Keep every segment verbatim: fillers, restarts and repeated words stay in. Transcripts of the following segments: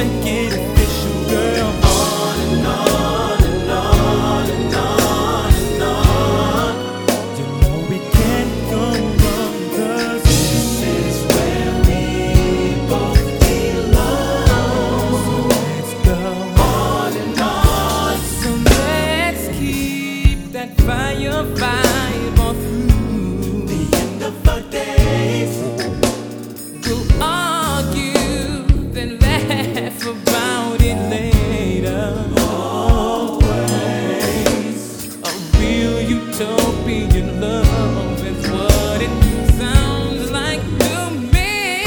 make it official, girl. On and on and on and on and on. You know we can't go wrong, 'cause this is where we both belong. So let's go on and on. So let's keep that fire vibe on through the end of the days. We'll argue, then laugh about it later. Always a real utopian love is what it sounds like to me.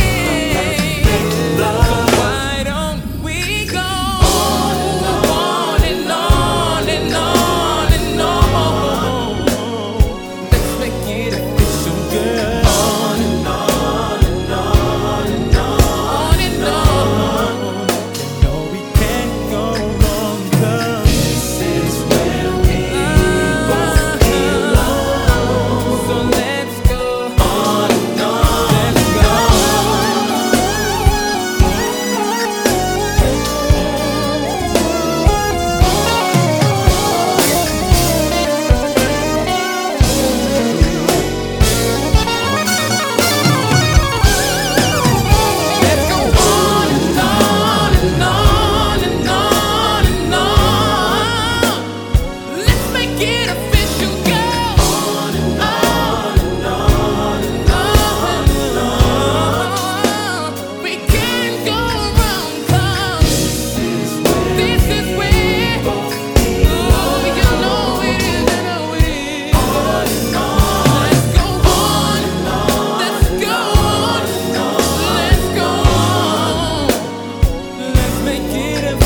So why don't we go on and on and on and on? Let's make it official, girl. on and on and on and on. On and on. You know we can't go wrong, 'cause This is where we both belong. so let's go On and on. let's go. Let's go on and on and on and on and on. Let's make it official, girl. On and on and on and on. We can't go wrong, 'cause this is where this is where both oh, you know it is, you know it is. on and on. Let's go on. Let's go on. Let's go on. Let's make it official.